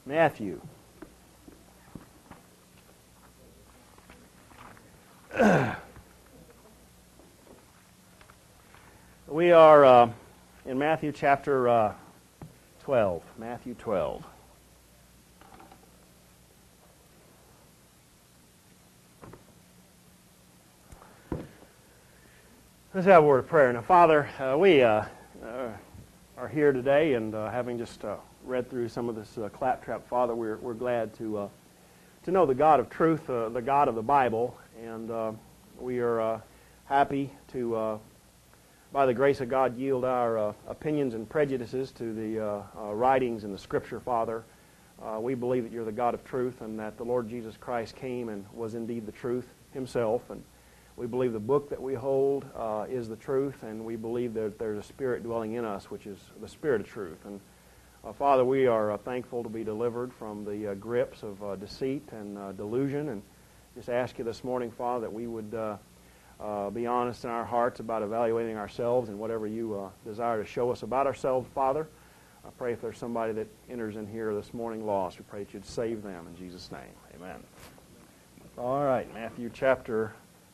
Matthew. We are in Matthew chapter 12. Matthew 12. Let's have a word of prayer. Now, Father, we are here today, and having just read through some of this claptrap, Father, we're glad to know the God of truth, the God of the Bible, and we are happy to, by the grace of God, yield our opinions and prejudices to the writings in the Scripture, Father. We believe that you're the God of truth, and that the Lord Jesus Christ came and was indeed the truth Himself, and we believe the book that we hold is the truth, and we believe that there's a Spirit dwelling in us, which is the Spirit of truth. And Father, we are thankful to be delivered from the grips of deceit and delusion, and just ask you this morning, Father, that we would be honest in our hearts about evaluating ourselves and whatever you desire to show us about ourselves, Father. I pray if there's somebody that enters in here this morning lost, we pray that you'd save them in Jesus' name. Amen. All right, Matthew chapter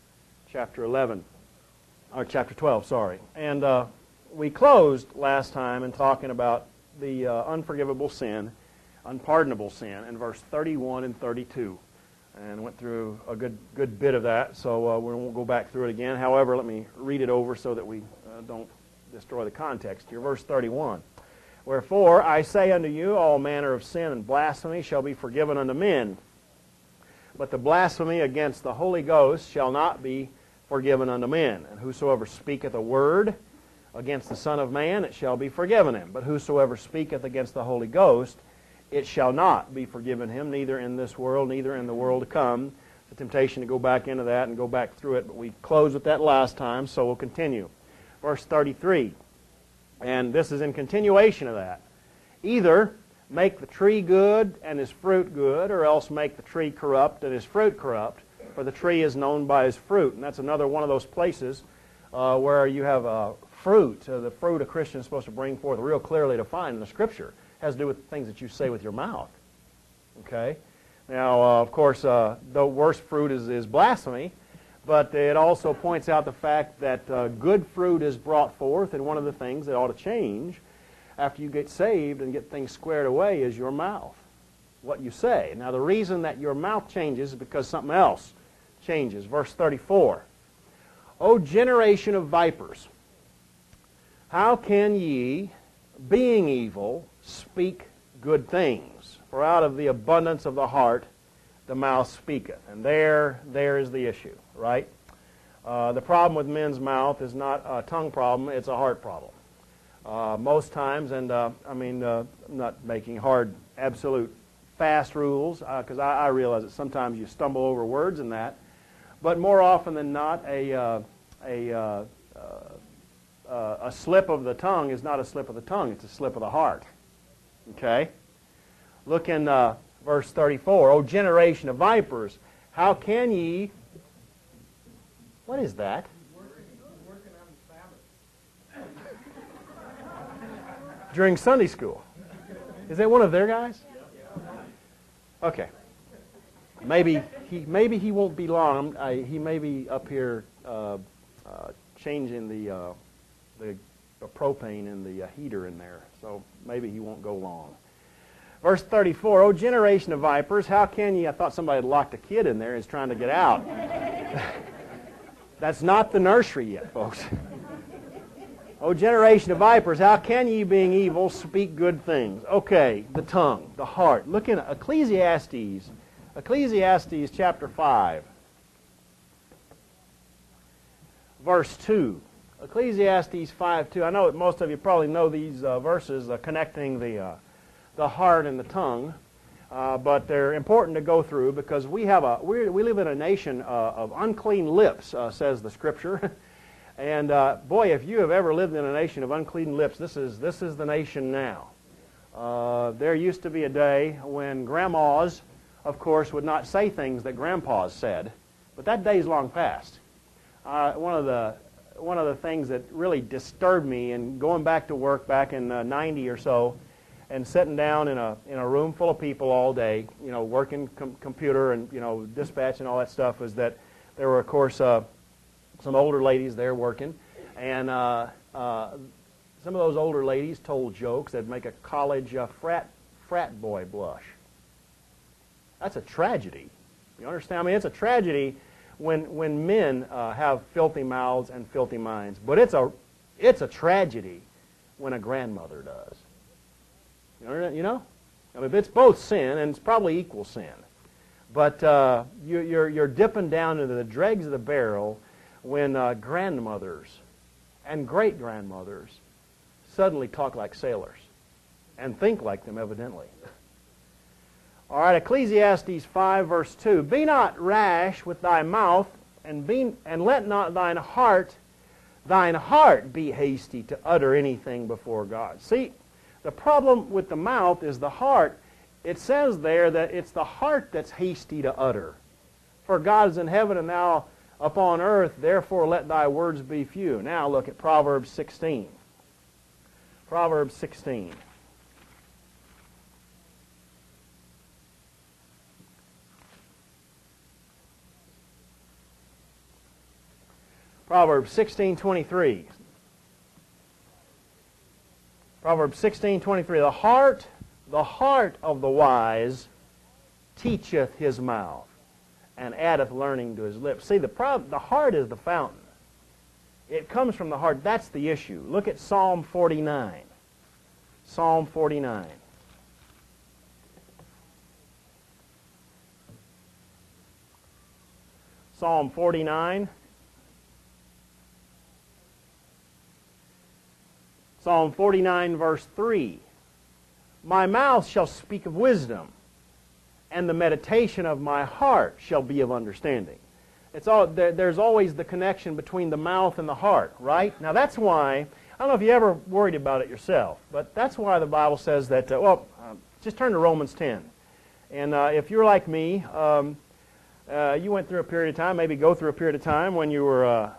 11, or chapter 12, sorry. And we closed last time in talking about the unforgivable sin, unpardonable sin, in verse 31 and 32. And went through a good bit of that, so we won't go back through it again. However, let me read it over so that we don't destroy the context here. Verse 31. Wherefore, I say unto you, all manner of sin and blasphemy shall be forgiven unto men, but the blasphemy against the Holy Ghost shall not be forgiven unto men. And whosoever speaketh a word against the Son of Man, it shall be forgiven him. But whosoever speaketh against the Holy Ghost, it shall not be forgiven him, neither in this world, neither in the world to come. It's a temptation to go back into that and go back through it, but we closed with that last time, so we'll continue. Verse 33, and this is in continuation of that. Either make the tree good and his fruit good, or else make the tree corrupt and his fruit corrupt, for the tree is known by his fruit. And that's another one of those places where you have fruit. The fruit a Christian is supposed to bring forth real clearly defined in the Scripture. It has to do with the things that you say with your mouth. Okay? Now, of course, the worst fruit is blasphemy, but it also points out the fact that good fruit is brought forth, and one of the things that ought to change after you get saved and get things squared away is your mouth, what you say. Now, the reason that your mouth changes is because something else changes. Verse 34, O generation of vipers, how can ye, being evil, speak good things? For out of the abundance of the heart the mouth speaketh. And there is the issue, right? The problem with men's mouth is not a tongue problem, it's a heart problem. Most times, and I'm not making hard, absolute, fast rules, because I realize that sometimes you stumble over words in that, but more often than not, a slip of the tongue is not a slip of the tongue, it's a slip of the heart. Okay? Look in verse 34. O generation of vipers, how can ye... What is that? Working on the Sabbath. During Sunday school. Is that one of their guys? Okay. Maybe he won't be long. He may be up here changing the propane in the heater in there, so maybe he won't go long. Verse 34, O generation of vipers, how can ye... I thought somebody had locked a kid in there and is trying to get out. That's not the nursery yet, folks. O generation of vipers, how can ye, being evil, speak good things? Okay, the tongue, the heart. Look in Ecclesiastes chapter 5, verse 2. Ecclesiastes 5:2. I know that most of you probably know these verses connecting the heart and the tongue, but they're important to go through because we live in a nation of unclean lips, says the Scripture. And boy, if you have ever lived in a nation of unclean lips, this is the nation now. There used to be a day when grandmas, of course, would not say things that grandpas said, but that day's long past. One of the things that really disturbed me in going back to work back in 90 or so and sitting down in a room full of people all day, working computer and dispatch and all that stuff, was that there were, of course, some older ladies there working, and some of those older ladies told jokes that'd make a college frat boy blush. That's a tragedy. You understand? I mean, it's a tragedy when men have filthy mouths and filthy minds, but it's a tragedy when a grandmother does. You know? I mean, it's both sin, and it's probably equal sin. But you're dipping down into the dregs of the barrel when grandmothers and great-grandmothers suddenly talk like sailors and think like them, evidently. All right, Ecclesiastes 5, verse 2. Be not rash with thy mouth, and let not thine heart be hasty to utter anything before God. See, the problem with the mouth is the heart. It says there that it's the heart that's hasty to utter. For God is in heaven and thou upon earth, therefore let thy words be few. Now look at Proverbs 16. Proverbs 16. Proverbs 16:23. Proverbs 16:23. The heart of the wise teacheth his mouth, and addeth learning to his lips. See, the heart is the fountain. It comes from the heart. That's the issue. Look at Psalm 49. Psalm 49. Psalm 49. Psalm 49, verse 3. My mouth shall speak of wisdom, and the meditation of my heart shall be of understanding. There's always the connection between the mouth and the heart, right? Now that's why, I don't know if you ever worried about it yourself, but that's why the Bible says that, just turn to Romans 10. And if you're like me, you went through a period of time, maybe go through a period of time when you were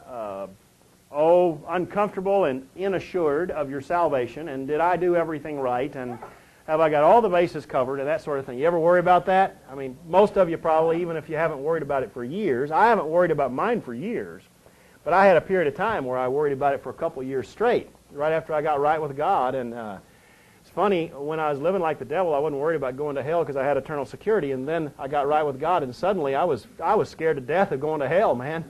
uncomfortable and inassured of your salvation, and did I do everything right, and have I got all the bases covered, and that sort of thing. You ever worry about that? I mean, most of you probably, even if you haven't worried about it for years. I haven't worried about mine for years, but I had a period of time where I worried about it for a couple of years straight, right after I got right with God. And it's funny, when I was living like the devil, I wasn't worried about going to hell because I had eternal security, and then I got right with God, and suddenly I was scared to death of going to hell, man.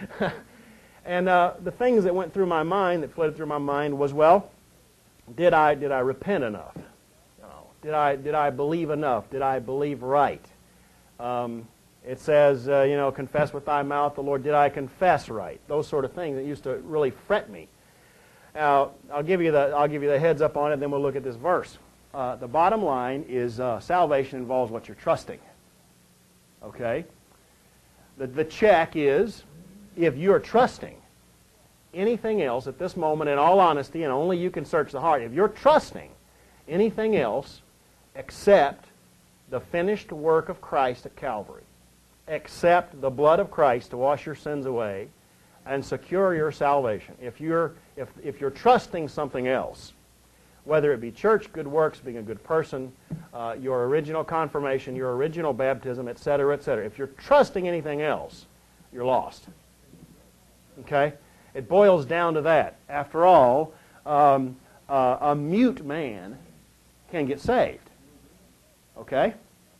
And the things that went through my mind, that fled through my mind, was, well, did I repent enough? Did I believe enough? Did I believe right? It says, confess with thy mouth the Lord. Did I confess right? Those sort of things that used to really fret me. Now, I'll give you the heads up on it, then we'll look at this verse. The bottom line is salvation involves what you're trusting. Okay? The check is, if you're trusting anything else at this moment, in all honesty, and only you can search the heart, if you're trusting anything else except the finished work of Christ at Calvary, except the blood of Christ to wash your sins away and secure your salvation, if you're trusting something else, whether it be church, good works, being a good person, your original confirmation, your original baptism, etc., etc., if you're trusting anything else, you're lost. Okay? It boils down to that. After all, a mute man can get saved. Okay?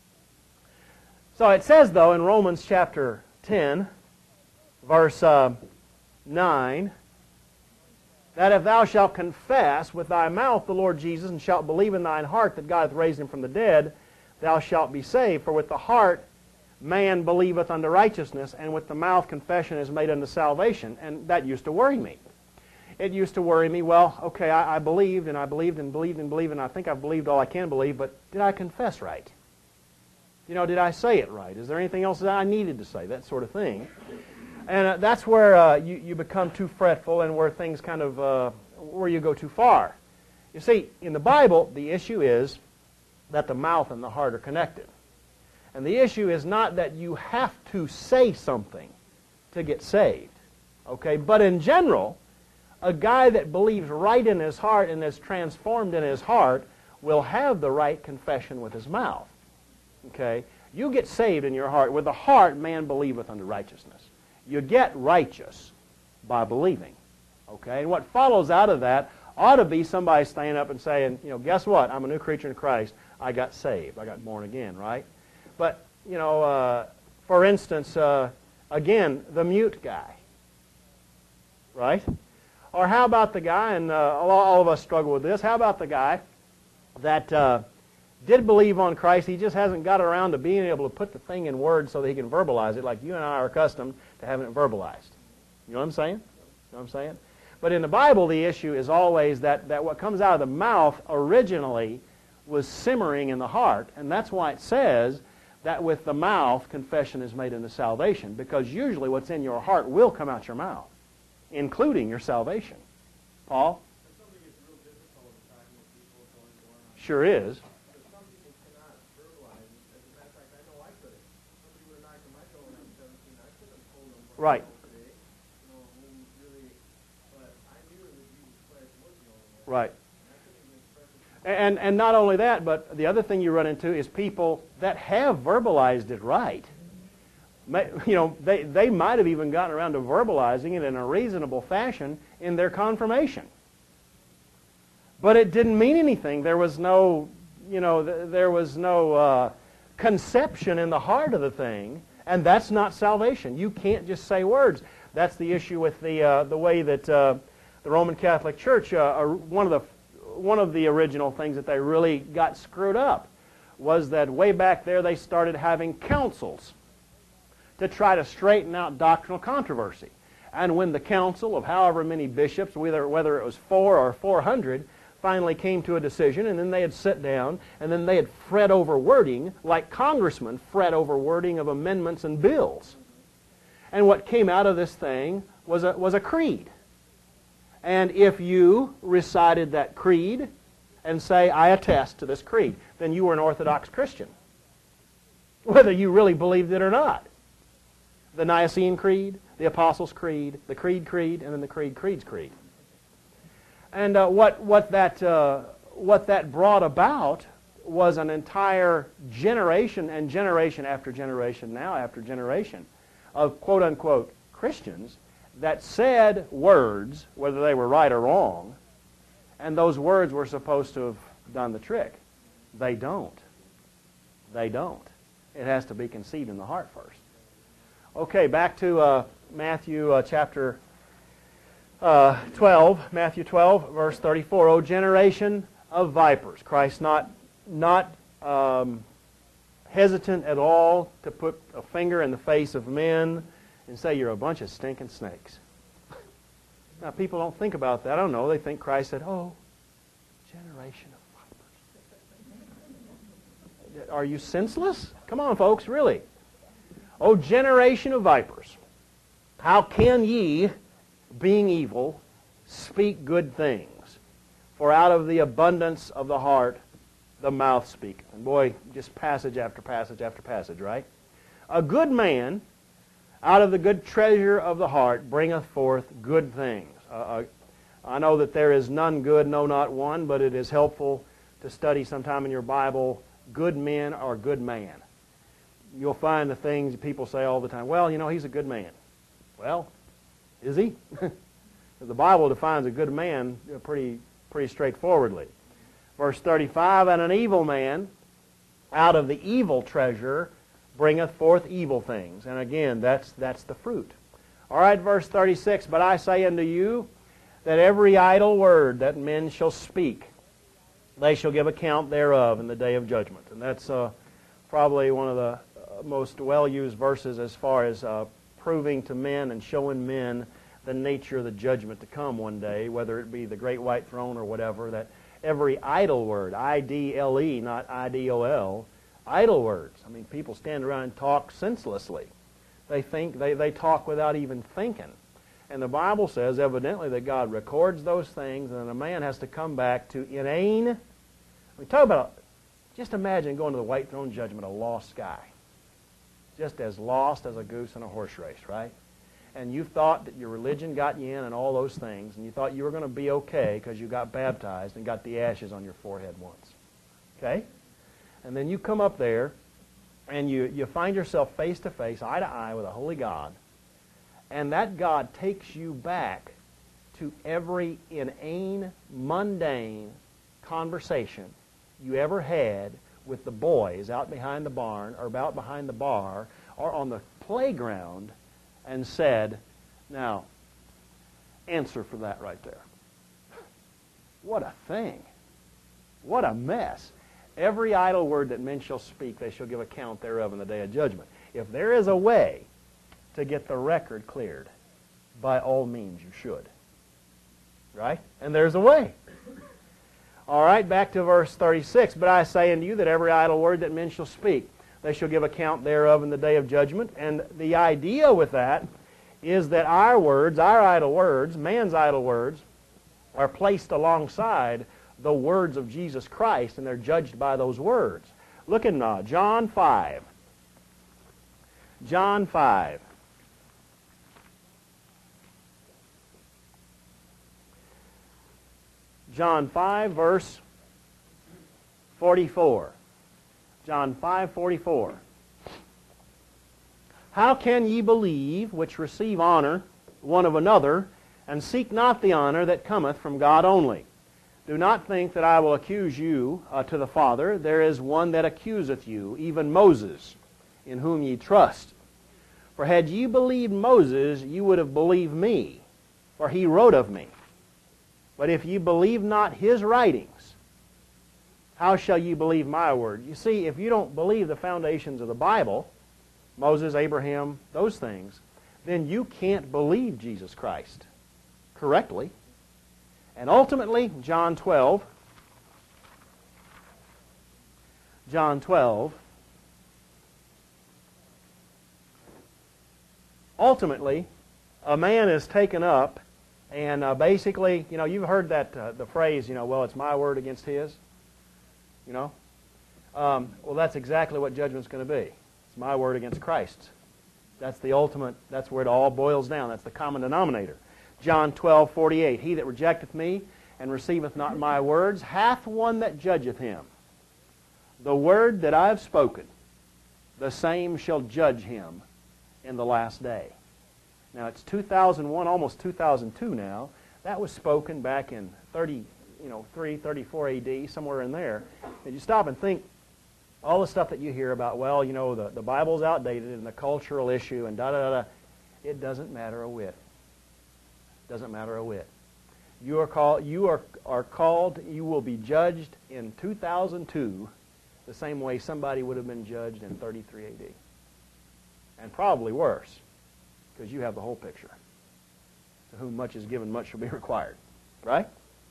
So it says, though, in Romans chapter 10, verse 9, that if thou shalt confess with thy mouth the Lord Jesus, and shalt believe in thine heart that God hath raised him from the dead, thou shalt be saved. For with the heart man believeth unto righteousness, and with the mouth confession is made unto salvation. And that used to worry me. It used to worry me, well, okay, I believed, and I believed, and believed, and believed, and I think I've believed all I can believe, but did I confess right? Did I say it right? Is there anything else that I needed to say? That sort of thing. And that's where you become too fretful, and where things kind of, where you go too far. You see, in the Bible, the issue is that the mouth and the heart are connected. And the issue is not that you have to say something to get saved. Okay? But in general, a guy that believes right in his heart and is transformed in his heart will have the right confession with his mouth. Okay? You get saved in your heart. With the heart, man believeth unto righteousness. You get righteous by believing. Okay? And what follows out of that ought to be somebody standing up and saying, you know, guess what? I'm a new creature in Christ. I got saved. I got born again, right? But, you know, for instance, again, the mute guy, right? Or how about the guy, and all of us struggle with this, how about the guy that did believe on Christ, he just hasn't got around to being able to put the thing in words so that he can verbalize it like you and I are accustomed to having it verbalized. You know what I'm saying? You know what I'm saying? But in the Bible, the issue is always that what comes out of the mouth originally was simmering in the heart, and that's why it says that with the mouth, confession is made unto salvation, because usually what's in your heart will come out your mouth, including your salvation. Paul? Sure is. Right. Right. And not only that, but the other thing you run into is people that have verbalized it right. You know, they might have even gotten around to verbalizing it in a reasonable fashion in their confirmation. But it didn't mean anything. There was no, you know, there was no conception in the heart of the thing, and that's not salvation. You can't just say words. That's the issue with the way that the Roman Catholic Church, one of the original things that they really got screwed up was that way back there they started having councils to try to straighten out doctrinal controversy. And when the council of however many bishops, whether it was 4 or 400, finally came to a decision, and then they'd sit down, and then they'd fret over wording like congressmen fret over wording of amendments and bills. And what came out of this thing was a creed. And if you recited that creed and say, I attest to this creed, then you were an Orthodox Christian, whether you really believed it or not. The Nicene Creed, the Apostles' Creed, the Creed, and then the Creed's creed. And what that brought about was an entire generation and generation after generation now after generation of quote-unquote Christians that said words, whether they were right or wrong, and those words were supposed to have done the trick. They don't. They don't. It has to be conceived in the heart first. Okay, back to Matthew chapter 12, Matthew 12, verse 34. O generation of vipers. Christ not hesitant at all to put a finger in the face of men and say, you're a bunch of stinking snakes. Now, people don't think about that. I don't know. They think Christ said, oh, generation of vipers. Are you senseless? Come on, folks, really. O generation of vipers, how can ye, being evil, speak good things? For out of the abundance of the heart, the mouth speaketh. And boy, just passage after passage after passage, right? A good man, out of the good treasure of the heart, bringeth forth good things. I know that there is none good, no, not one, but it is helpful to study sometime in your Bible, good men or good man. You'll find the things people say all the time. Well, you know, he's a good man. Well, is he? The Bible defines a good man pretty straightforwardly. Verse 35, and an evil man out of the evil treasure bringeth forth evil things. And again, that's the fruit. All right, verse 36, but I say unto you that every idle word that men shall speak, they shall give account thereof in the day of judgment. And that's probably one of the most well-used verses as far as proving to men and showing men the nature of the judgment to come one day, whether it be the great white throne or whatever, that every idle word, I-D-L-E, not I-D-O-L, idle words. I mean, people stand around and talk senselessly. They think, they talk without even thinking. And the Bible says, evidently, that God records those things, and then a man has to come back to inane. We talk about, just imagine going to the white throne judgment, a lost guy. Just as lost as a goose in a horse race, right? And you thought that your religion got you in and all those things, and you thought you were going to be okay because you got baptized and got the ashes on your forehead once. Okay? And then you come up there and you find yourself face to face, eye to eye with a holy God, and that God takes you back to every inane, mundane conversation you ever had with the boys out behind the barn or out behind the bar or on the playground and said, now, answer for that right there. What a thing. What a mess. Every idle word that men shall speak, they shall give account thereof in the day of judgment. If there is a way to get the record cleared, by all means you should. Right? And there's a way. All right, back to verse 36. But I say unto you that every idle word that men shall speak, they shall give account thereof in the day of judgment. And the idea with that is that our words, our idle words, man's idle words, are placed alongside the words of Jesus Christ, and they're judged by those words. Look in John 5. John 5. John 5, verse 44. John 5:44. How can ye believe which receive honor one of another, and seek not the honor that cometh from God only? Do not think that I will accuse you to the Father. There is one that accuseth you, even Moses, in whom ye trust. For had ye believed Moses, ye would have believed me, for he wrote of me. But if ye believe not his writings, how shall ye believe my word? You see, if you don't believe the foundations of the Bible, Moses, Abraham, those things, then you can't believe Jesus Christ correctly. And ultimately, John 12, ultimately, a man is taken up, and basically, you know, you've heard that the phrase, you know, well, it's my word against his, you know. Well, that's exactly what judgment's going to be. It's my word against Christ's. That's the ultimate, that's where it all boils down. That's the common denominator. John 12:48, he that rejecteth me and receiveth not my words hath one that judgeth him. The word that I have spoken, the same shall judge him in the last day. Now it's 2001, almost 2002 now. That was spoken back in 33, 34 AD, somewhere in there. And you stop and think, all the stuff that you hear about, well, you know, the Bible's outdated and the cultural issue and da-da-da-da, it doesn't matter a whit. Doesn't matter a whit. You are called, you will be judged in 2002 the same way somebody would have been judged in 33 AD. And probably worse, because you have the whole picture. To whom much is given, much shall be required. Right?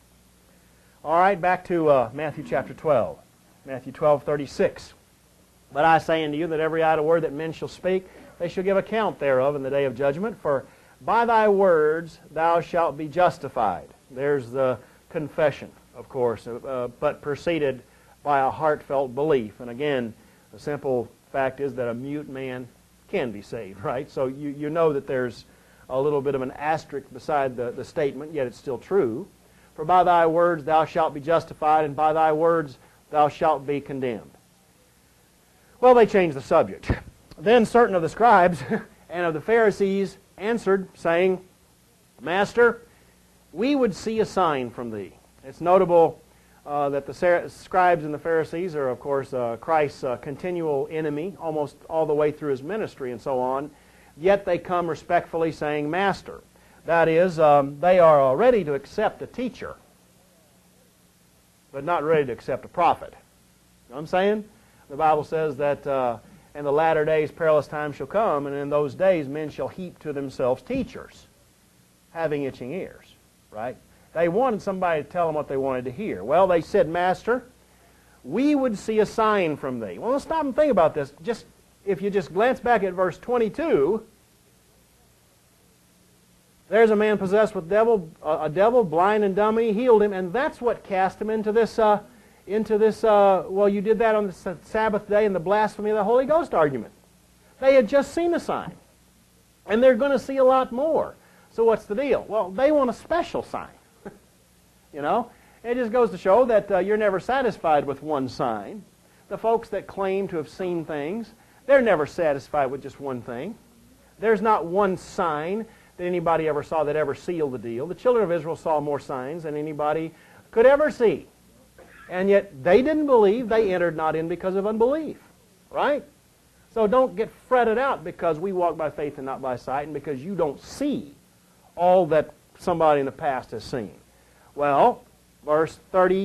All right, back to Matthew chapter 12. Matthew 12:36. But I say unto you that every idle word that men shall speak, they shall give account thereof in the day of judgment. For by thy words thou shalt be justified. There's the confession, of course, but preceded by a heartfelt belief. And again, the simple fact is that a mute man can be saved, right? So you know that there's a little bit of an asterisk beside the statement, yet it's still true. For by thy words thou shalt be justified, and by thy words thou shalt be condemned. Well, they changed the subject. Then certain of the scribes and of the Pharisees answered, saying, Master, we would see a sign from thee. It's notable that the scribes and the Pharisees are, of course, Christ's continual enemy, almost all the way through his ministry and so on. Yet they come respectfully saying, Master. That is, they are ready to accept a teacher, but not ready to accept a prophet. You know what I'm saying? The Bible says that in the latter days perilous times shall come, and in those days men shall heap to themselves teachers, having itching ears. Right? They wanted somebody to tell them what they wanted to hear. Well, they said, Master, we would see a sign from thee. Well, let's stop and think about this. If you just glance back at verse 22, there's a man possessed with a devil, blind and dumb, and he healed him, and that's what cast him into this, well, you did that on the Sabbath day in the blasphemy of the Holy Ghost argument. They had just seen a sign, and they're going to see a lot more. So what's the deal? Well, they want a special sign. You know? It just goes to show that you're never satisfied with one sign. The folks that claim to have seen things, they're never satisfied with just one thing. There's not one sign that anybody ever saw that ever sealed the deal. The children of Israel saw more signs than anybody could ever see. And yet they didn't believe. They entered not in because of unbelief. Right? So don't get fretted out because we walk by faith and not by sight, and because you don't see all that somebody in the past has seen. Well, verse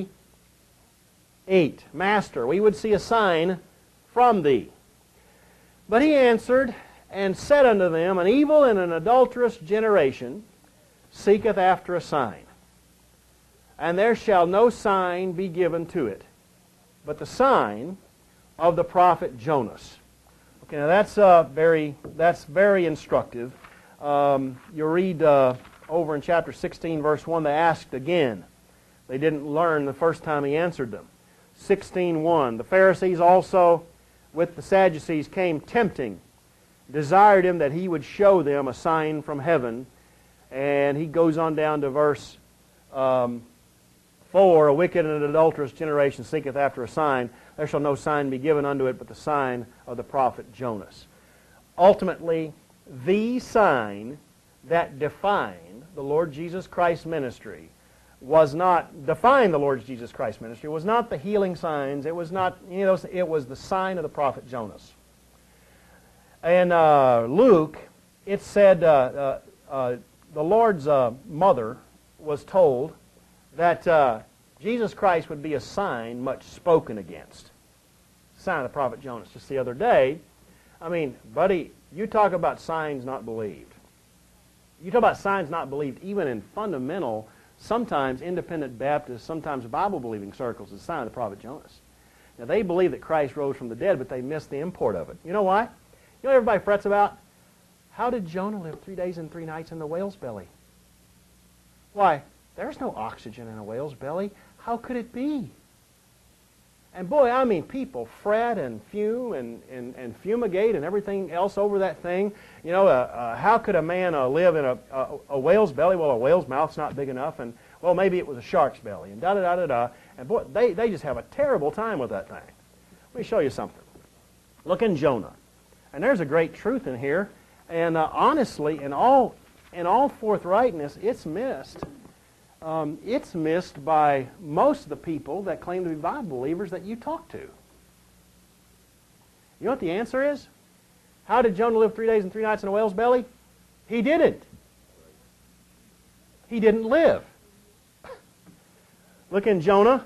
38, Master, we would see a sign from thee. But he answered and said unto them, An evil and an adulterous generation seeketh after a sign, and there shall no sign be given to it, but the sign of the prophet Jonas. Okay, now that's very instructive. You read over in chapter 16, verse 1, they asked again. They didn't learn the first time he answered them. 16:1, the Pharisees also with the Sadducees came tempting, desired him that he would show them a sign from heaven. And he goes on down to verse 4, A wicked and adulterous generation seeketh after a sign. There shall no sign be given unto it but the sign of the prophet Jonas. Ultimately, the sign that defined the Lord Jesus Christ's ministry was not the Lord Jesus Christ's ministry, was not the healing signs, it was not any of those, it was the sign of the prophet Jonas. In Luke, it said the Lord's mother was told that Jesus Christ would be a sign much spoken against. Sign of the prophet Jonas. Just the other day, I mean, buddy, you talk about signs not believed. You talk about signs not believed even in fundamental, sometimes independent Baptist, sometimes Bible-believing circles, the sign of the prophet Jonas. Now, they believe that Christ rose from the dead, but they miss the import of it. You know why? You know what everybody frets about? How did Jonah live 3 days and 3 nights in the whale's belly? Why? There's no oxygen in a whale's belly. How could it be? And boy, I mean, people fret and fume and fumigate and everything else over that thing. You know, how could a man live in a whale's belly? Well, a whale's mouth's not big enough, and, well, maybe it was a shark's belly, and da-da-da-da-da. And boy, they just have a terrible time with that thing. Let me show you something. Look in Jonah. And there's a great truth in here. And honestly, in all forthrightness, it's missed. It's missed by most of the people that claim to be Bible believers that you talk to. You know what the answer is? How did Jonah live 3 days and 3 nights in a whale's belly? He didn't. He didn't live. Look in Jonah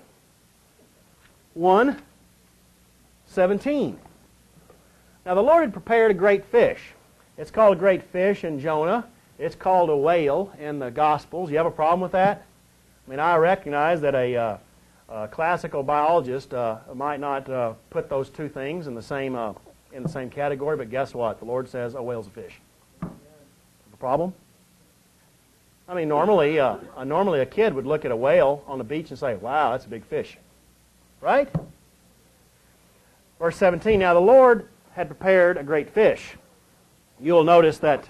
1:17. Now the Lord had prepared a great fish. It's called a great fish in Jonah. It's called a whale in the Gospels. You have a problem with that? I mean, I recognize that a classical biologist might not put those two things in the same category, but guess what? The Lord says a whale's a fish. A problem? I mean, normally a kid would look at a whale on the beach and say, "Wow, that's a big fish," right? Verse 17. Now the Lord had prepared a great fish. You'll notice that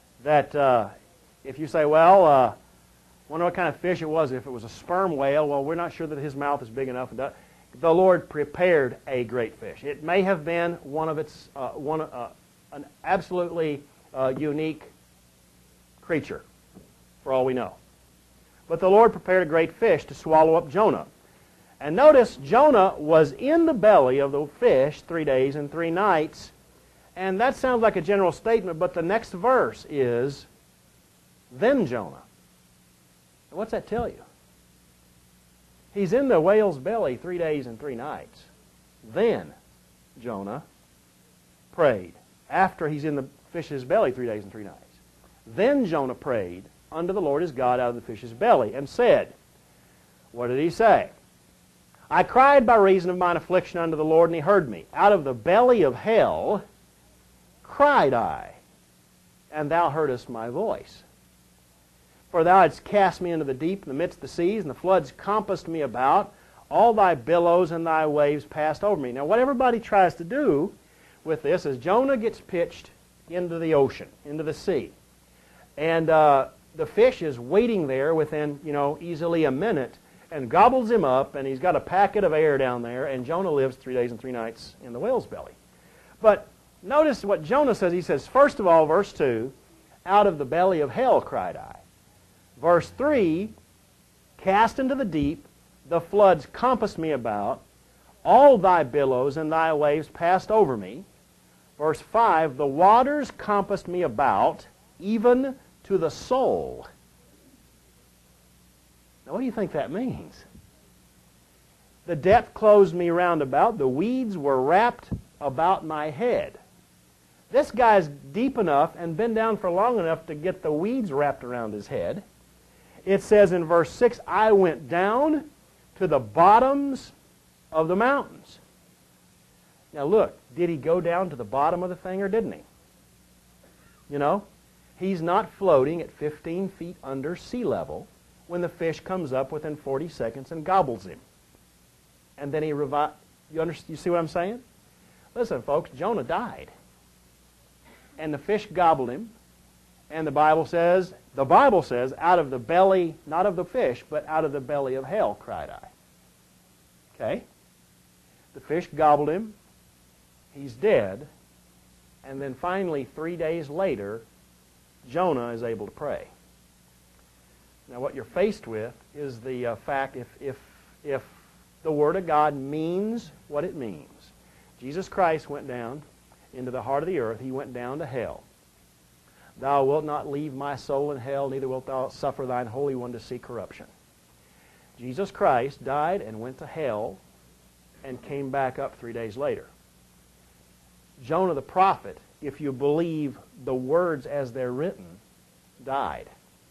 if you say, well, wonder what kind of fish it was. If it was a sperm whale, well, we're not sure that his mouth is big enough. The Lord prepared a great fish. It may have been one of its an absolutely unique creature, for all we know. But the Lord prepared a great fish to swallow up Jonah. And notice, Jonah was in the belly of the fish 3 days and 3 nights. And that sounds like a general statement, but the next verse is, then Jonah. What's that tell you? He's in the whale's belly 3 days and 3 nights. Then Jonah prayed. After he's in the fish's belly 3 days and 3 nights. Then Jonah prayed unto the Lord his God out of the fish's belly and said, what did he say? I cried by reason of mine affliction unto the Lord, and he heard me. Out of the belly of hell cried I, and thou heardest my voice. For thou hadst cast me into the deep in the midst of the seas, and the floods compassed me about. All thy billows and thy waves passed over me. Now what everybody tries to do with this is Jonah gets pitched into the ocean, into the sea. And the fish is waiting there within, easily a minute. and gobbles him up, and he's got a packet of air down there, and Jonah lives 3 days and 3 nights in the whale's belly. But notice what Jonah says. He says, first of all, verse 2, out of the belly of hell cried I. Verse 3, cast into the deep, the floods compassed me about, all thy billows and thy waves passed over me. Verse 5, the waters compassed me about, even to the soul. Now, what do you think that means? The depth closed me round about. The weeds were wrapped about my head. This guy's deep enough and been down for long enough to get the weeds wrapped around his head. It says in verse 6, I went down to the bottoms of the mountains. Now look, did he go down to the bottom of the thing or didn't he? You know, he's not floating at 15 feet under sea level when the fish comes up within 40 seconds and gobbles him. And then he revives. You see what I'm saying? Listen, folks, Jonah died. And the fish gobbled him. And the Bible says, out of the belly, not of the fish, but out of the belly of hell cried I. Okay? The fish gobbled him. He's dead. And then finally, 3 days later, Jonah is able to pray. Now, what you're faced with is the fact if the Word of God means what it means. Jesus Christ went down into the heart of the earth. He went down to hell. Thou wilt not leave my soul in hell, neither wilt thou suffer thine Holy One to see corruption. Jesus Christ died and went to hell and came back up 3 days later. Jonah the prophet, if you believe the words as they're written, died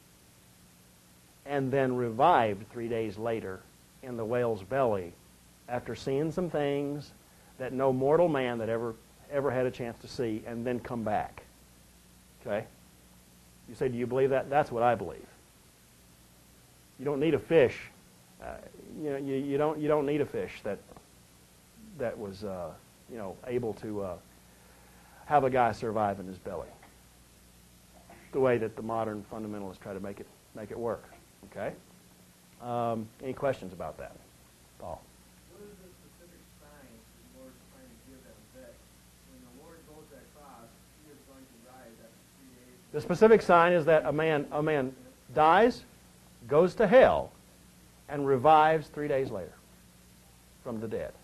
and then revived 3 days later in the whale's belly after seeing some things that no mortal man that ever had a chance to see, and then come back. Okay? You say, do you believe that? That's what I believe. You don't need a fish. You don't need a fish that was able to have a guy survive in his belly. The way that the modern fundamentalists try to make it work. Okay? Any questions about that, Paul? What is the specific sign the Lord is trying to give them that when the Lord goes across, He is going to rise after 3 days? The specific sign is that a man dies, goes to hell, and revives 3 days later from the dead.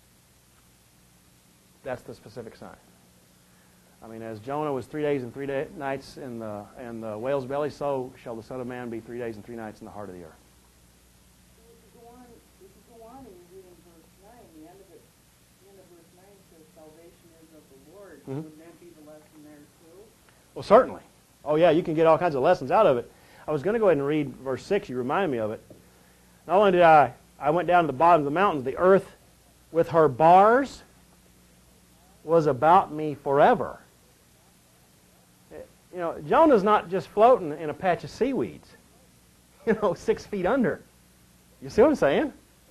That's the specific sign. I mean, as Jonah was 3 days and 3 nights in the whale's belly, so shall the Son of Man be 3 days and 3 nights in the heart of the earth. If you go on and you read in verse 9, the end of verse 9 says salvation is of the Lord. Mm-hmm. Wouldn't that be the lesson there too? Well, certainly. Oh, yeah, you can get all kinds of lessons out of it. I was going to go ahead and read verse 6. You reminded me of it. Not only did I went down to the bottom of the mountains, the earth with her bars was about me forever. You know, Jonah's not just floating in a patch of seaweeds, 6 feet under. You see what I'm saying?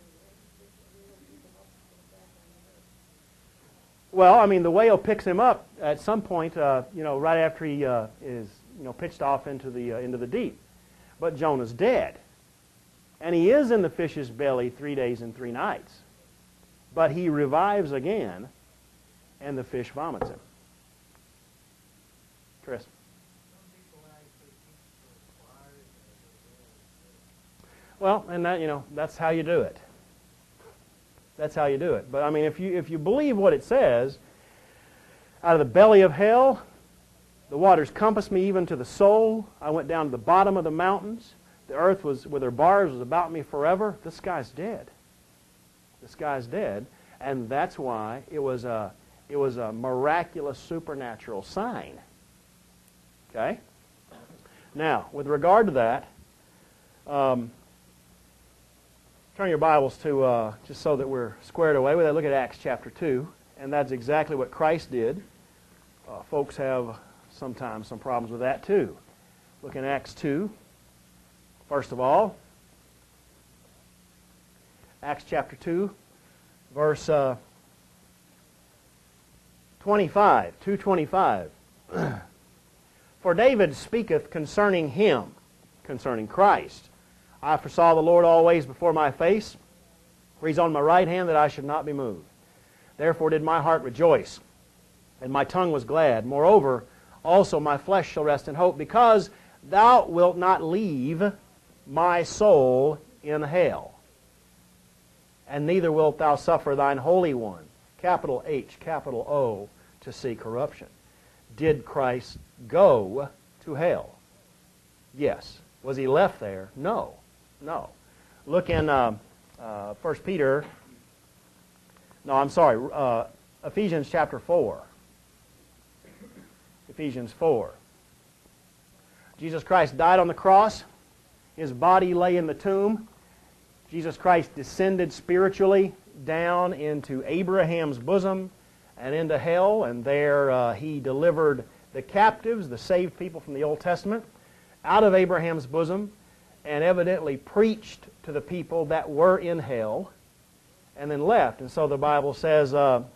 Well, I mean, the whale picks him up at some point, right after he is, pitched off into the deep. But Jonah's dead. And he is in the fish's belly 3 days and 3 nights. But he revives again, and the fish vomits him. Chris? Well, and that's how you do it. That's how you do it. But I mean, if you believe what it says, out of the belly of hell, the waters compassed me even to the soul. I went down to the bottom of the mountains. The earth was with her bars was about me forever. This guy's dead. This guy's dead, and that's why it was a miraculous supernatural sign. Okay. Now, with regard to that. Turn your Bibles to, just so that we're squared away with it, look at Acts chapter 2, and that's exactly what Christ did. Folks have sometimes some problems with that too. Look in Acts 2, first of all. Acts chapter 2, verse 25, 2:25. For David speaketh concerning him, concerning Christ. I foresaw the Lord always before my face, for He's on my right hand that I should not be moved. Therefore did my heart rejoice, and my tongue was glad. Moreover, also my flesh shall rest in hope, because thou wilt not leave my soul in hell, and neither wilt thou suffer thine Holy One, capital H, capital O, to see corruption. Did Christ go to hell? Yes. Was He left there? No. No. Look in 1 Peter, Ephesians chapter 4. Ephesians 4. Jesus Christ died on the cross. His body lay in the tomb. Jesus Christ descended spiritually down into Abraham's bosom and into hell, and there He delivered the captives, the saved people from the Old Testament, out of Abraham's bosom, and evidently preached to the people that were in hell, and then left. And so the Bible says, thou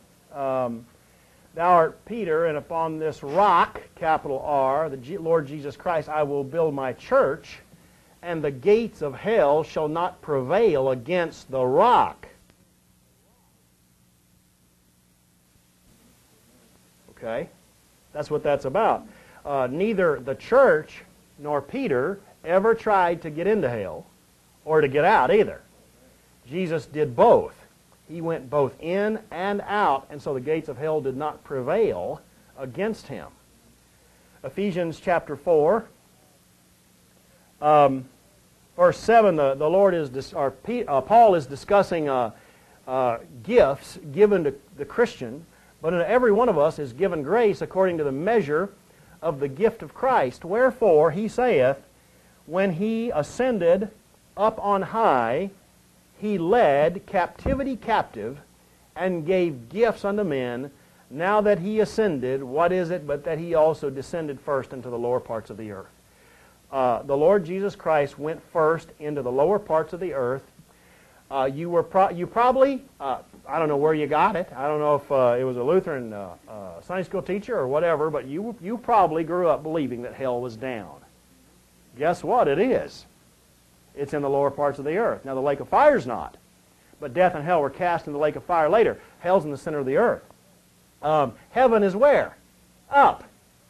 art Peter, and upon this rock, capital R, the Lord Jesus Christ, I will build my church, and the gates of hell shall not prevail against the rock. Okay? That's what that's about. Neither the church nor Peter ever tried to get into hell or to get out either. Jesus did both. He went both in and out, and so the gates of hell did not prevail against Him. Ephesians chapter 4, verse 7, Paul is discussing gifts given to the Christian, but in every one of us is given grace according to the measure of the gift of Christ. Wherefore, he saith, when He ascended up on high, He led captivity captive, and gave gifts unto men. Now that He ascended, what is it but that He also descended first into the lower parts of the earth? The Lord Jesus Christ went first into the lower parts of the earth. You probably, I don't know where you got it. I don't know if it was a Lutheran Sunday school teacher or whatever, but you probably grew up believing that hell was down. Guess what? It is. It's in the lower parts of the earth. Now, the lake of fire is not. But death and hell were cast in the lake of fire later. Hell's in the center of the earth. Heaven is where? Up.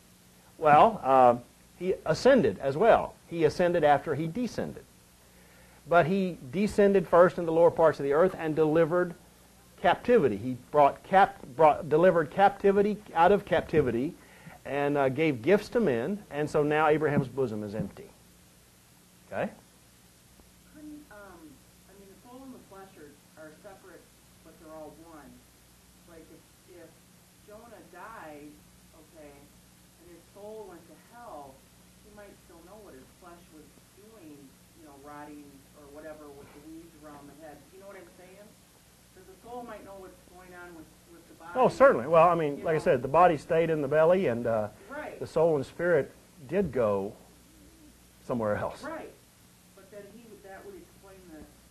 Well, He ascended as well. He ascended after He descended. But He descended first in the lower parts of the earth and delivered captivity. He delivered captivity out of captivity and gave gifts to men, and so now Abraham's bosom is empty. Okay? Couldn't, the soul and the flesh are separate, but they're all one. Like if Jonah died, okay, and his soul went to hell, he might still know what his flesh was doing, rotting or whatever with the weeds around the head. You know what I'm saying? Because the soul might know what's going on with the body. Oh, certainly. Well, like I said, the body stayed in the belly, and right. the soul and spirit did go somewhere else. Right. But then that would explain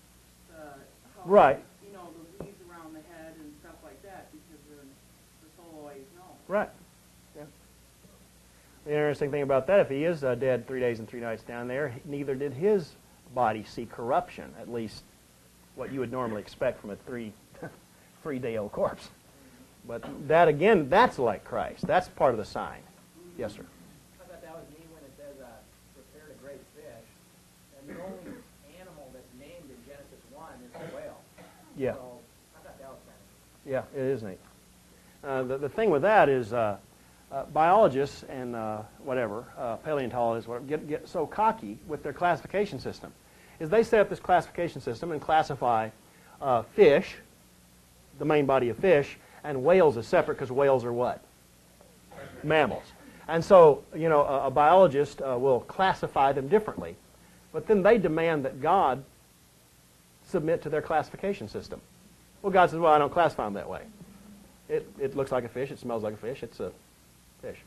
how, right. The weeds around the head and stuff like that, because the soul always knows. Right. Yeah. The interesting thing about that, if he is dead 3 days and 3 nights down there, neither did his body see corruption, at least what you would normally expect from a three-day-old corpse. But that, again, that's like Christ. That's part of the sign. Yes, sir. I thought that was neat when it says, prepared a great fish. And the only animal that's named in Genesis 1 is the whale. Yeah. So I thought that was kind of Yeah, it is neat. The thing with that is biologists and paleontologists get so cocky with their classification system. Is they set up this classification system and classify fish, the main body of fish, and whales as separate because whales are what? Mammals. And so, a biologist will classify them differently. But then they demand that God submit to their classification system. Well, God says, well, I don't classify them that way. It looks like a fish. It smells like a fish. It's a fish.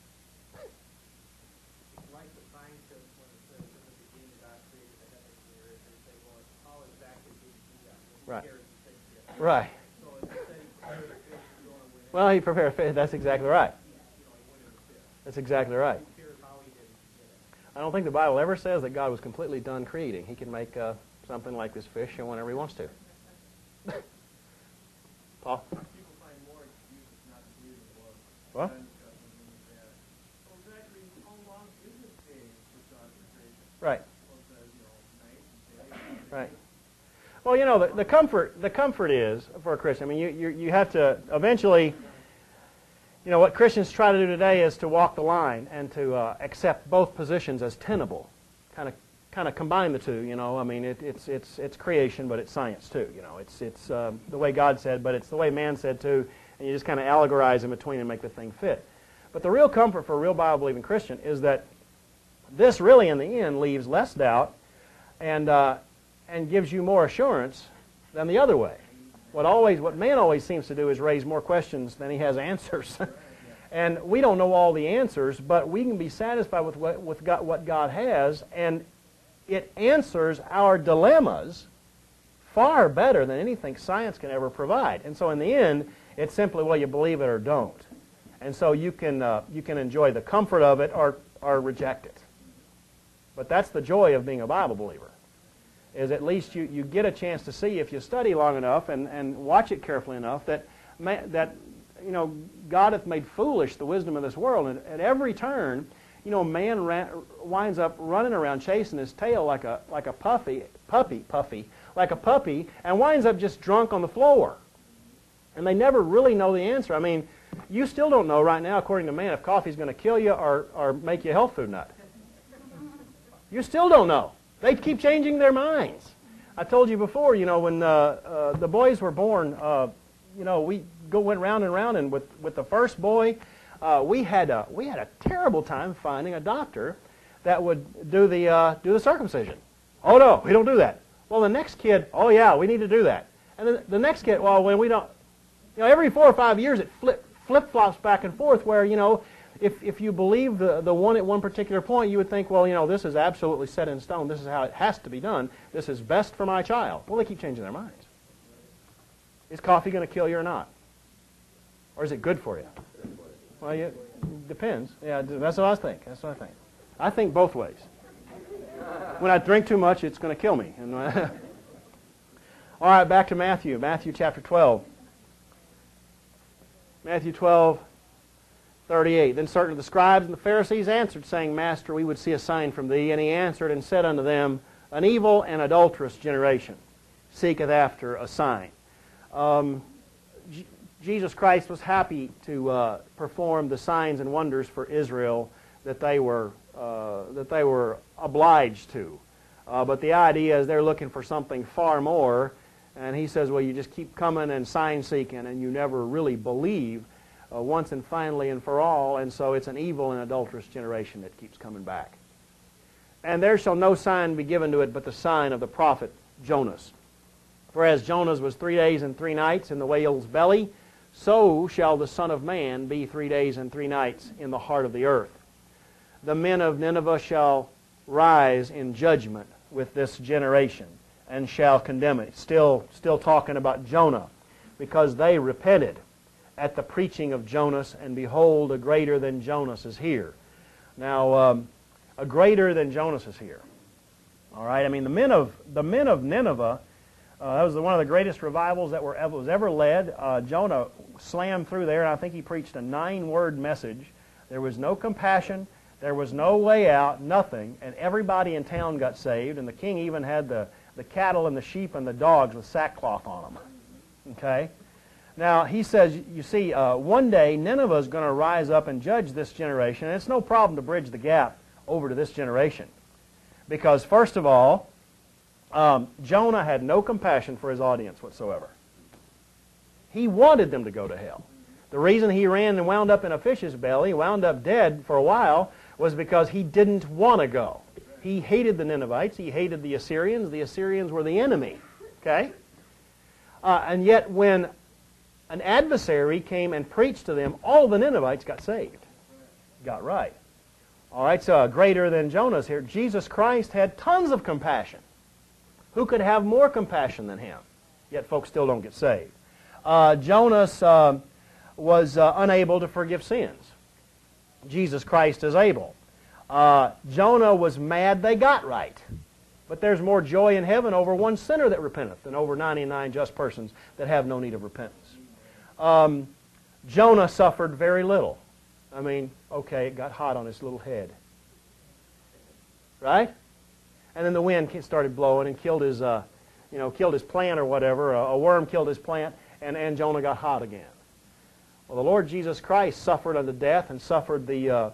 like the scientists when it says in the beginning God created the heavens and the earth, and say, well, how exactly did He do that? Well, Right. He cares to take it. Right. So if He said He prepared a fish, you don't know where Well, he prepared a fish. That's exactly right. He went in the fish. That's exactly right. Who cares how He did it? I don't think the Bible ever says that God was completely done creating. He can make something like this fish whenever He wants to. Paul? People find more excuses not to believe in the Lord. What? So exactly how long is this day for God's creation? Right. Well, it says, night and day. Right. Well, you know, the comfort is for a Christian. I mean, you have to eventually, you know, what Christians try to do today is to walk the line and to accept both positions as tenable, kind of combine the two. You know, I mean, it's creation, but it's science too. You know, it's the way God said, but it's the way man said too, and you just kind of allegorize in between and make the thing fit. But the real comfort for a real Bible-believing Christian is that this really, in the end, leaves less doubt and gives you more assurance than the other way. What man always seems to do is raise more questions than he has answers. And we don't know all the answers, but we can be satisfied with what God has, and it answers our dilemmas far better than anything science can ever provide. And so in the end, it's simply, well, you believe it or don't. And so you can enjoy the comfort of it or reject it. But that's the joy of being a Bible believer, is at least you get a chance to see, if you study long enough and watch it carefully enough, that you know, God hath made foolish the wisdom of this world. And at every turn, you know, man winds up running around chasing his tail like a puppy, and winds up just drunk on the floor. And they never really know the answer. I mean, you still don't know right now, according to man, if coffee's going to kill you or make you a health food nut. You still don't know. They keep changing their minds. I told you before, you know, when the boys were born, you know, we went round and round, and with the first boy, we had a terrible time finding a doctor that would do the circumcision. Oh no, we don't do that. Well, the next kid, oh yeah, we need to do that. And then the next kid, well, when we don't, you know, every 4 or 5 years it flip-flops back and forth, where, you know, if you believe the one at one particular point, you would think, well, you know, this is absolutely set in stone. This is how it has to be done. This is best for my child. Well, they keep changing their minds. Is coffee going to kill you or not? Or is it good for you? Well, it depends. Yeah, that's what I think. That's what I think. I think both ways. When I drink too much, it's going to kill me. All right, back to Matthew. Matthew chapter 12. Matthew 12:38. Then certain of the scribes and the Pharisees answered, saying, Master, we would see a sign from thee. And he answered and said unto them, An evil and adulterous generation seeketh after a sign. Jesus Christ was happy to perform the signs and wonders for Israel that they were obliged to. But the idea is they're looking for something far more. And he says, well, you just keep coming and sign seeking, and you never really believe once and finally and for all. And so it's an evil and adulterous generation that keeps coming back. And there shall no sign be given to it but the sign of the prophet Jonas. For as Jonas was 3 days and 3 nights in the whale's belly, so shall the Son of Man be 3 days and 3 nights in the heart of the earth. The men of Nineveh shall rise in judgment with this generation, and shall condemn it. Still talking about Jonah, because they repented at the preaching of Jonas, and behold, a greater than Jonas is here. Now, a greater than Jonas is here. All right. I mean, the men of Nineveh. That was one of the greatest revivals that was ever led. Jonah slammed through there, and I think he preached a 9-word message. There was no compassion. There was no way out, nothing, and everybody in town got saved, and the king even had the cattle and the sheep and the dogs with sackcloth on them. Okay? Now, he says, you see, one day Nineveh is going to rise up and judge this generation, and it's no problem to bridge the gap over to this generation. Because, first of all, Jonah had no compassion for his audience whatsoever. He wanted them to go to hell. The reason he ran and wound up in a fish's belly, wound up dead for a while, was because he didn't want to go. He hated the Ninevites. He hated the Assyrians. The Assyrians were the enemy. Okay? And yet when an adversary came and preached to them, all the Ninevites got saved. Got right. All right, so greater than Jonah's here. Jesus Christ had tons of compassion. Who could have more compassion than him? Yet folks still don't get saved. Jonas was unable to forgive sins. Jesus Christ is able. Jonah was mad they got right. But there's more joy in heaven over one sinner that repenteth than over 99 just persons that have no need of repentance. Jonah suffered very little. I mean, okay, it got hot on his little head. Right? And then the wind started blowing and killed his, killed his plant or whatever. A worm killed his plant, and Jonah got hot again. Well, the Lord Jesus Christ suffered unto death and suffered the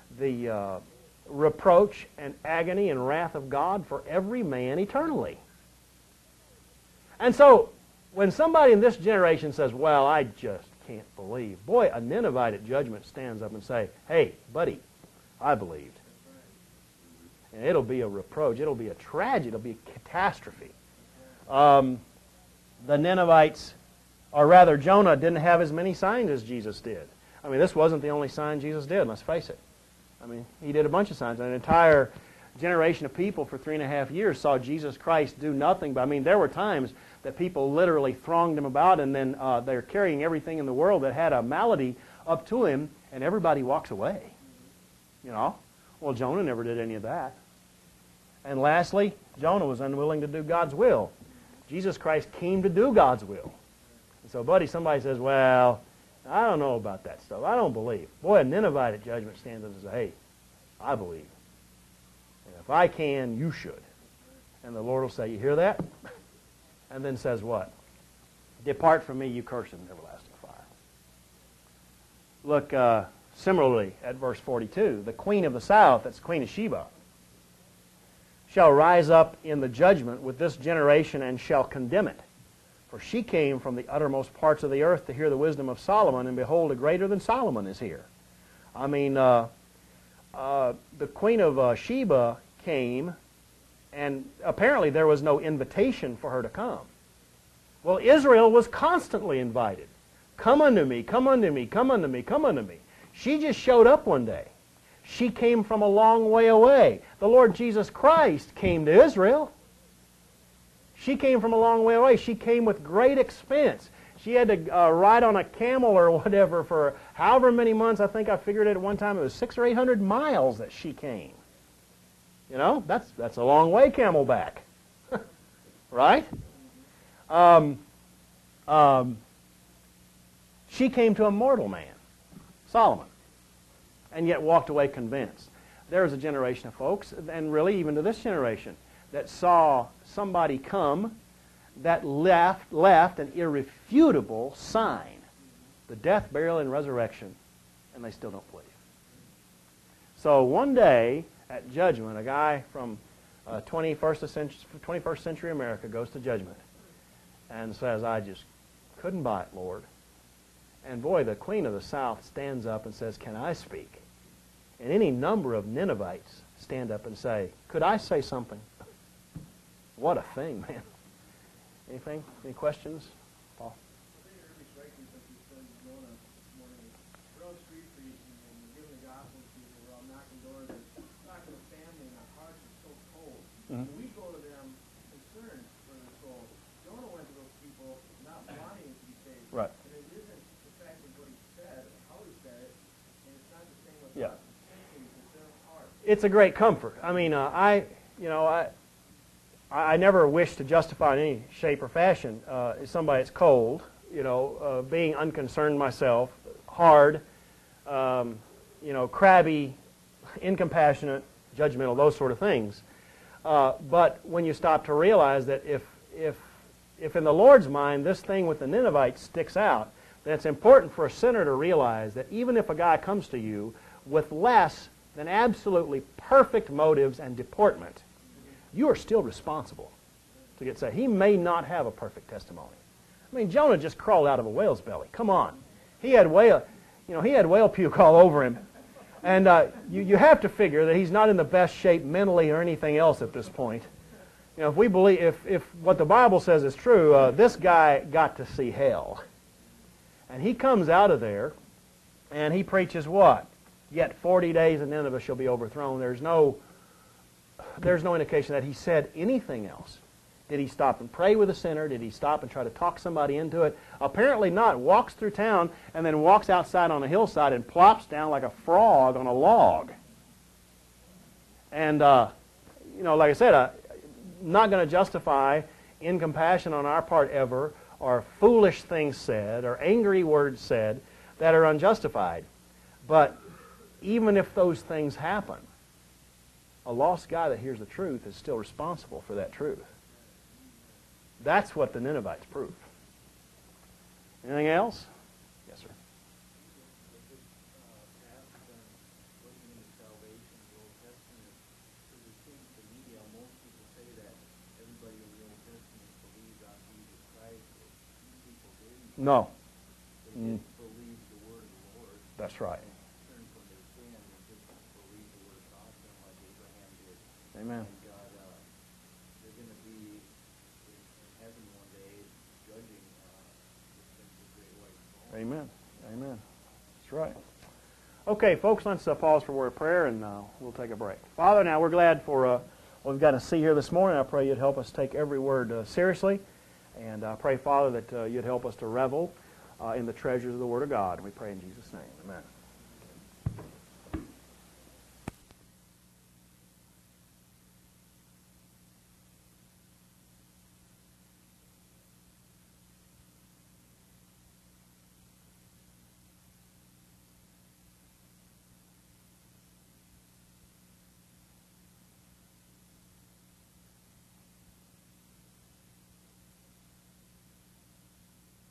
reproach and agony and wrath of God for every man eternally. And so, when somebody in this generation says, well, I just can't believe, boy, a Ninevite at judgment stands up and say, hey, buddy, I believed. And it'll be a reproach. It'll be a tragedy. It'll be a catastrophe. The Ninevites, or rather Jonah, didn't have as many signs as Jesus did. I mean, this wasn't the only sign Jesus did, let's face it. I mean, he did a bunch of signs. An entire generation of people for 3.5 years saw Jesus Christ do nothing. But I mean, there were times that people literally thronged him about, and then they're carrying everything in the world that had a malady up to him, and everybody walks away. You know? Well, Jonah never did any of that. And lastly, Jonah was unwilling to do God's will. Jesus Christ came to do God's will. And so, buddy, somebody says, well, I don't know about that stuff. I don't believe. Boy, a Ninevite at judgment stands up and says, hey, I believe. And if I can, you should. And the Lord will say, you hear that? And then says what? Depart from me, you cursed, in everlasting fire. Look similarly at verse 42. The queen of the south, that's the queen of Sheba, shall rise up in the judgment with this generation and shall condemn it. For she came from the uttermost parts of the earth to hear the wisdom of Solomon, and behold, a greater than Solomon is here. I mean, the queen of Sheba came, and apparently there was no invitation for her to come. Well, Israel was constantly invited. Come unto me, come unto me, come unto me, come unto me. She just showed up one day. She came from a long way away. The Lord Jesus Christ came to Israel. She came from a long way away. She came with great expense. She had to ride on a camel or whatever for however many months. I think I figured it at one time it was 600 or 800 miles that she came. You know, that's a long way camelback. Right? She came to a mortal man, Solomon, and yet walked away convinced. There's a generation of folks, and really even to this generation, that saw somebody come that left an irrefutable sign, the death, burial, and resurrection, and they still don't believe. So one day at judgment, a guy from 21st century America goes to judgment and says, I just couldn't buy it, Lord. And boy, the queen of the south stands up and says, can I speak? And any number of Ninevites stand up and say, could I say something? What a thing, man. Anything? Any questions? Paul? I think it'd be striking since you said Jonah this morning. We're on street preaching and we're giving the gospel to people. We're out knocking doors and talking to family, and our hearts are so cold. Mm-hmm. And we go to them concerned for their soul. Jonah went to those people not wanting to be saved. Right. And it isn't the fact of what he said, or how he said it, and it's not the same with Yeah. us. It's their heart. It's a great comfort. I mean, I never wish to justify in any shape or fashion somebody that's cold, being unconcerned myself, hard, crabby, incompassionate, judgmental, those sort of things. But when you stop to realize that if in the Lord's mind this thing with the Ninevites sticks out, then it's important for a sinner to realize that even if a guy comes to you with less than absolutely perfect motives and deportment, you are still responsible to get saved. He may not have a perfect testimony. I mean, Jonah just crawled out of a whale's belly. Come on. He had whale puke all over him. And you have to figure that he's not in the best shape mentally or anything else at this point. If we believe, if what the Bible says is true, this guy got to see hell. And he comes out of there, and he preaches what? Yet 40 days and Nineveh shall be overthrown. There's no indication that he said anything else. Did he stop and pray with a sinner? Did he stop and try to talk somebody into it? Apparently not. Walks through town and then walks outside on a hillside and plops down like a frog on a log. And, like I said, not going to justify incompassion on our part ever, or foolish things said, or angry words said that are unjustified. But even if those things happen, a lost guy that hears the truth is still responsible for that truth. That's what the Ninevites prove. Anything else? Yes, sir. No. Mm. That's right. Amen. Amen. Amen. That's right. Okay, folks, let's pause for a word of prayer, and we'll take a break. Father, now we're glad for what we've got to see here this morning. I pray you'd help us take every word seriously. And I pray, Father, that you'd help us to revel in the treasures of the Word of God. We pray in Jesus' name. Amen.